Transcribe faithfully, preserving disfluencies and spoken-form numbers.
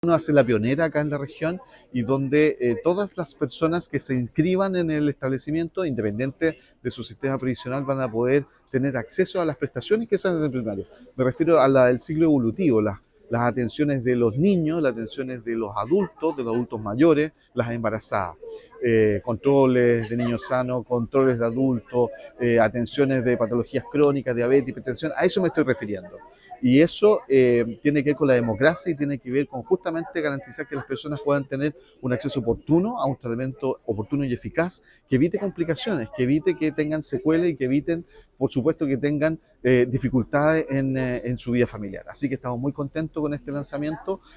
Uno hace la pionera acá en la región y donde eh, todas las personas que se inscriban en el establecimiento, independiente de su sistema previsional, van a poder tener acceso a las prestaciones que salen del primario. Me refiero a la del ciclo evolutivo, las, las atenciones de los niños, las atenciones de los adultos, de los adultos mayores, las embarazadas. Eh, controles de niños sanos, controles de adultos, eh, atenciones de patologías crónicas, diabetes, hipertensión, a eso me estoy refiriendo. Y eso eh, tiene que ver con la democracia y tiene que ver con justamente garantizar que las personas puedan tener un acceso oportuno a un tratamiento oportuno y eficaz que evite complicaciones, que evite que tengan secuelas y que eviten, por supuesto, que tengan eh, dificultades en, eh, en su vida familiar. Así que estamos muy contentos con este lanzamiento.